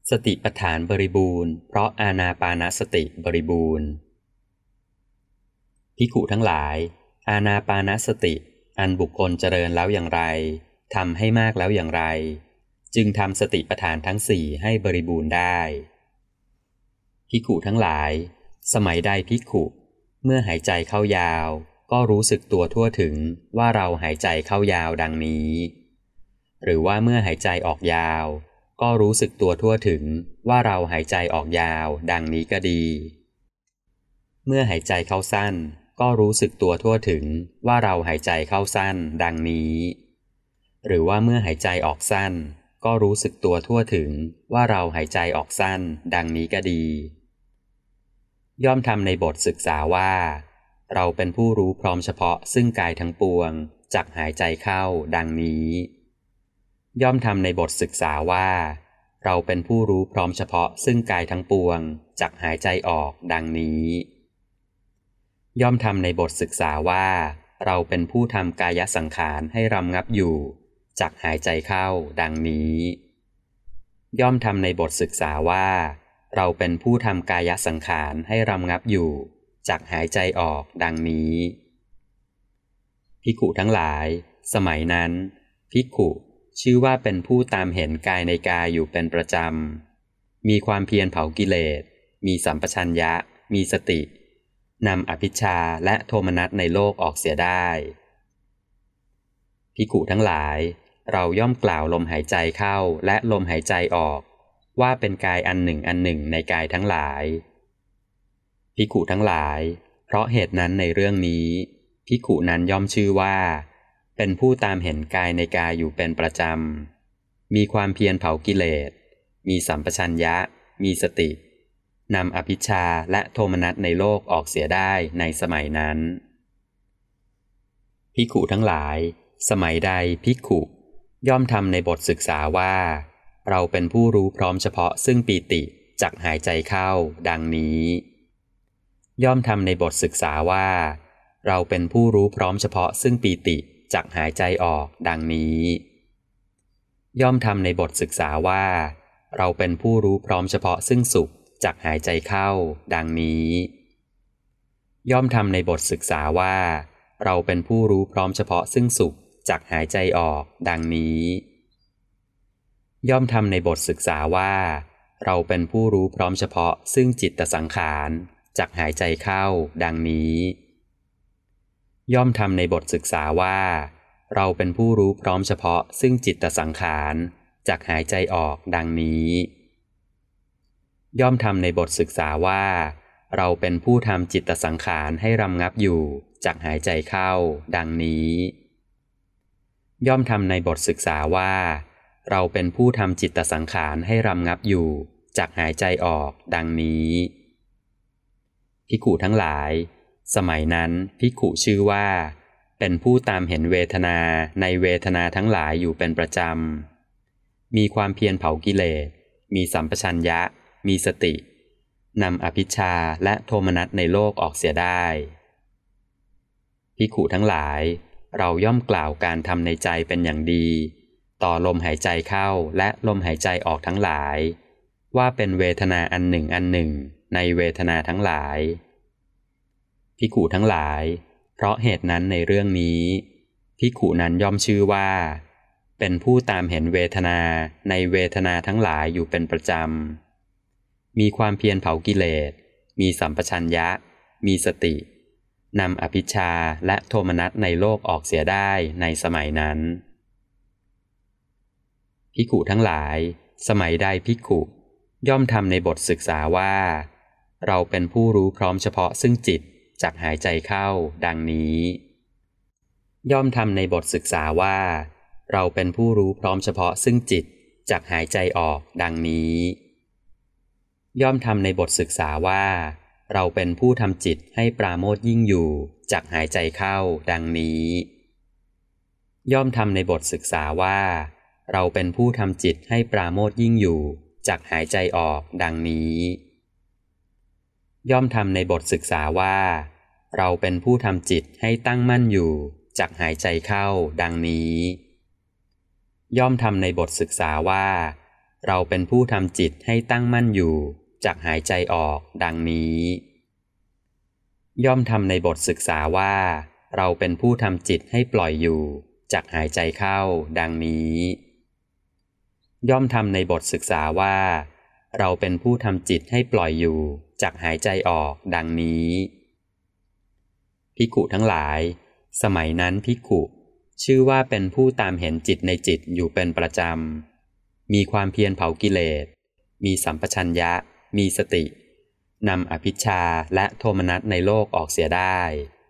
สติปัฏฐานบริบูรณ์เพราะอานาปานสติบริบูรณ์ภิกขุทั้งหลายอานาปานสติอันบุคคลเจริญแล้วอย่างไรทำให้มากแล้วอย่างไรจึงทำสติปัฏฐานทั้งสี่ให้บริบูรณ์ได้ภิกขุทั้งหลายสมัยใดภิกขุเมื่อหายใจเข้ายาวก็รู้สึกตัวทั่วถึงว่าเราหายใจเข้ายาวดังนี้หรือว่าเมื่อหายใจออกยาวก็รู้สึกตัวทั่วถึงว่าเราหายใจออกยาวดังนี้ก็ดีเมื่อหายใจเข้าสั้นก็รู้สึกตัวทั่วถึงว่าเราหายใจเข้าสั้นดังนี้หรือว่าเมื่อหายใจออกสั้นก็รู้สึกตัวทั่วถึงว่าเราหายใจออกสั้นดังนี้ก็ดีย่อมทำในบทศึกษาว่าเราเป็นผู้รู้พร้อมเฉพาะซึ่งกายทั้งปวงจักหายใจเข้าดังนี้ย่อมทำในบทศึกษาว่าเราเป็นผู้รู้พร้อมเฉพาะซึ่งกายทั้งปวงจักหายใจออกดังนี้ย่อมทำในบทศึกษาว่าเราเป็นผู้ทำกายสังขารให้รำงับอยู่จักหายใจเข้าดังนี้ย่อมทำในบทศึกษาว่าเราเป็นผู้ทำกายสังขารให้รำงับอยู่จักหายใจออกดังนี้ภิกขุทั้งหลายสมัยนั้นภิกขุชื่อว่าเป็นผู้ตามเห็นกายในกายอยู่เป็นประจำมีความเพียรเผากิเลสมีสัมปชัญญะมีสตินำอภิชฌาและโทมนัสในโลกออกเสียได้ภิกขุทั้งหลายเราย่อมกล่าวลมหายใจเข้าและลมหายใจออกว่าเป็นกายอันหนึ่งอันหนึ่งในกายทั้งหลายภิกขุทั้งหลายเพราะเหตุนั้นในเรื่องนี้ภิกขุนั้นย่อมชื่อว่าเป็นผู้ตามเห็นกายในกายอยู่เป็นประจำมีความเพียรเผากิเลสมีสัมปชัญญะมีสตินำอภิชฌาและโทมนัสในโลกออกเสียได้ในสมัยนั้นภิกขุทั้งหลายสมัยใดภิกขุย่อมทำในบทศึกษาว่าเราเป็นผู้รู้พร้อมเฉพาะซึ่งปีติจักหายใจเข้าดังนี้ย่อมทำในบทศึกษาว่าเราเป็นผู้รู้พร้อมเฉพาะซึ่งปีติจักหายใจออกดังนี้ย่อมทำในบทศึกษาว่าเราเป็นผู้รู้พร้อมเฉพาะซึ่งสุขจักหายใจเข้าดังนี้ย่อมทำในบทศึกษาว่าเราเป็นผู้รู้พร้อมเฉพาะซึ่งสุขจักหายใจออกดังนี้ย่อมทำในบทศึกษาว่าเราเป็นผู้รู้พร้อมเฉพาะซึ่งจิตตสังขารจักหายใจเข้าดังนี้ย่อมทำในบทศึกษาว่าเราเป็นผู้รู้พร้อมเฉพาะซึ่งจิตตสังขารจักหายใจออกดังนี้ย่อมทำในบทศึกษาว่าเราเป็นผู้ทำจิตตสังขารให้รำงับอยู่จักหายใจเข้าดังนี้ย่อมทำในบทศึกษาว่าเราเป็นผู้ทำจิตตสังขารให้รำงับอยู่จักหายใจออกดังนี้ภิกขุทั้งหลายสมัยนั้นภิกขุชื่อว่าเป็นผู้ตามเห็นเวทนาในเวทนาทั้งหลายอยู่เป็นประจำมีความเพียรเผากิเลสมีสัมปชัญญะมีสตินำอภิชฌาและโทมนัสในโลกออกเสียได้ภิกขุทั้งหลายเราย่อมกล่าวการทำในใจเป็นอย่างดีต่อลมหายใจเข้าและลมหายใจออกทั้งหลายว่าเป็นเวทนาอันหนึ่งอันหนึ่งในเวทนาทั้งหลายภิกขุทั้งหลายเพราะเหตุนั้นในเรื่องนี้ภิกขุนั้นย่อมชื่อว่าเป็นผู้ตามเห็นเวทนาในเวทนาทั้งหลายอยู่เป็นประจำมีความเพียรเผากิเลสมีสัมปชัญญะมีสตินำอภิชฌาและโทมนัสในโลกออกเสียได้ในสมัยนั้นภิกขุทั้งหลายสมัยใดภิกขุย่อมทำในบทศึกษาว่าเราเป็นผู้รู้พร้อมเฉพาะซึ่งจิตจักหายใจเข้าดังนี้ย่อมทำในบทศึกษาว่าเราเป็นผู้รู้พร้อมเฉพาะซึ่งจิตจักหายใจออกดังนี้ย่อมทำในบทศึกษาว่าเราเป็นผู้ทำจิตให้ปราโมทย์ยิ่งอยู่จักหายใจเข้าดังนี้ย่อมทำในบทศึกษาว่าเราเป็นผู้ทำจิตให้ปราโมทย์ยิ่งอยู่จักหายใจออกดังนี้ย่อมทำในบทศึกษาว่าเราเป็นผู้ทำจิตให้ตั้งมั่นอยู่จักหายใจเข้าดังนี้ย่อมทำในบทศึกษาว่าเราเป็นผู้ทำจิตให้ตั้งมั่นอยู่จักหายใจออกดังนี้ย่อมทำในบทศึกษาว่าเราเป็นผู้ทำจิตให้ปล่อยอยู่จักหายใจเข้าดังนี้ย่อมทำในบทศึกษาว่าเราเป็นผู้ทำจิตให้ปล่อยอยู่จักหายใจออกดังนี้ภิกขุทั้งหลายสมัยนั้นภิกขุชื่อว่าเป็นผู้ตามเห็นจิตในจิตอยู่เป็นประจำมีความเพียรเผากิเลสมีสัมปชัญญะมีสตินำอภิชฌาและโทมนัสในโลกออกเสียได้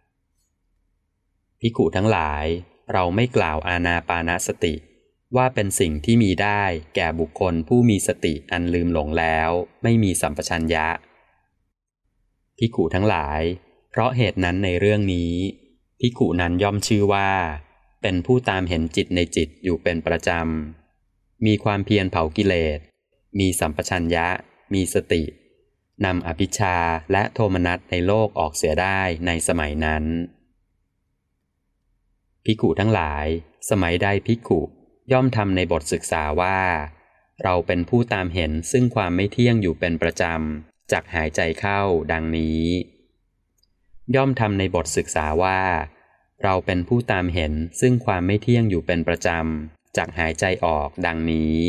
ภิกขุทั้งหลายเราไม่กล่าวอานาปานสติว่าเป็นสิ่งที่มีได้แก่บุคคลผู้มีสติอันลืมหลงแล้วไม่มีสัมปชัญญะภิกขุทั้งหลายเพราะเหตุนั้นในเรื่องนี้ภิกขุนั้นย่อมชื่อว่าเป็นผู้ตามเห็นจิตในจิตอยู่เป็นประจำมีความเพียรเผากิเลสมีสัมปชัญญะมีสตินำอภิชฌาและโทมนัสในโลกออกเสียได้ในสมัยนั้นภิกขุทั้งหลายสมัยใดภิกขุย่อมทำในบทศึกษาว่าเราเป็นผู้ตามเห็นซึ่งความไม่เที่ยงอยู่เป็นประจำจักหายใจเข้าดังนี้ย่อมทำในบทศึกษาว่าเราเป็นผู้ตามเห็นซึ่งความไม่เที่ยงอยู่เป็นประจำจักหายใจออกดังนี้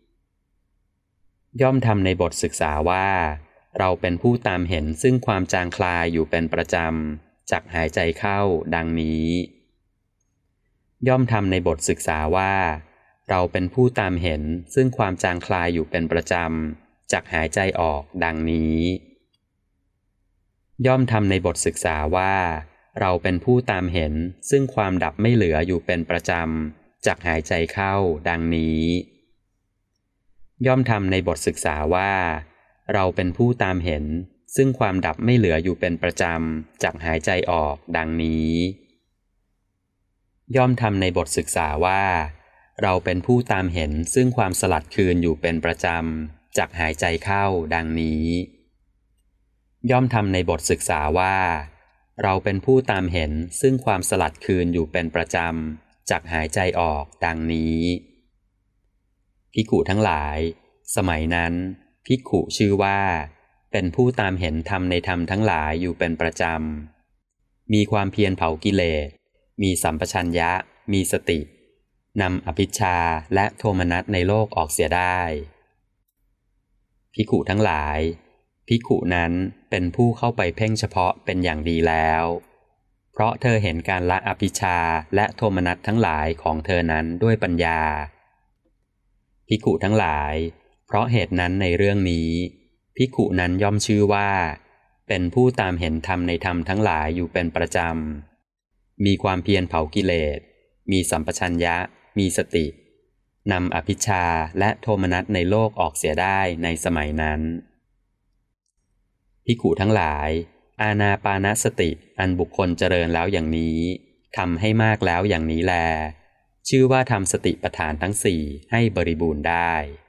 ย่อมทำในบทศึกษาว่าเราเป็นผู้ตามเห็นซึ่งความจางคลายอยู่เป็นประจำจักหายใจเข้าดังนี้ย่อมทำในบทศึกษาว่าเราเป็นผู้ตามเห็นซึ่งความจางคลายอยู่เป็นประจำจักหายใจออกดังนี้ย่อมทำในบทศึกษาว่าเราเป็นผู้ตามเห็นซึ่งความดับไม่เหลืออยู่เป็นประจำจักหายใจเข้าดังนี้ย่อมทำในบทศึกษาว่าเราเป็นผู้ตามเห็นซึ่งความดับไม่เหลืออยู่เป็นประจำจักหายใจออกดังนี้ย่อมทำในบทศึกษาว่าเราเป็นผู้ตามเห็นซึ่งความสลัดคืนอยู่เป็นประจำจักหายใจเข้าดังนี้ย่อมทำในบทศึกษาว่าเราเป็นผู้ตามเห็นซึ่งความสลัดคืนอยู่เป็นประจำจักหายใจออกดังนี้ภิกขุทั้งหลายสมัยนั้นภิกขุชื่อว่าเป็นผู้ตามเห็นธรรมในธรรมทั้งหลายอยู่เป็นประจำมีความเพียรเผากิเลสมีสัมปชัญญะมีสตินำอภิชฌาและโทมนัสในโลกออกเสียได้ภิกขุทั้งหลายภิกขุนั้นเป็นผู้เข้าไปเพ่งเฉพาะเป็นอย่างดีแล้วเพราะเธอเห็นการละอภิชฌาและโทมนัสทั้งหลายของเธอนั้นด้วยปัญญาภิกขุทั้งหลายเพราะเหตุนั้นในเรื่องนี้ภิกขุนั้นย่อมชื่อว่าเป็นผู้ตามเห็นธรรมในธรรมทั้งหลายอยู่เป็นประจำมีความเพียรเผากิเลสมีสัมปชัญญะมีสตินำอภิชฌาและโทมนัสในโลกออกเสียได้ในสมัยนั้นภิกขุทั้งหลายอานาปานสติอันบุคคลเจริญแล้วอย่างนี้ทำให้มากแล้วอย่างนี้แลชื่อว่าทำสติปัฏฐานทั้งสี่ให้บริบูรณ์ได้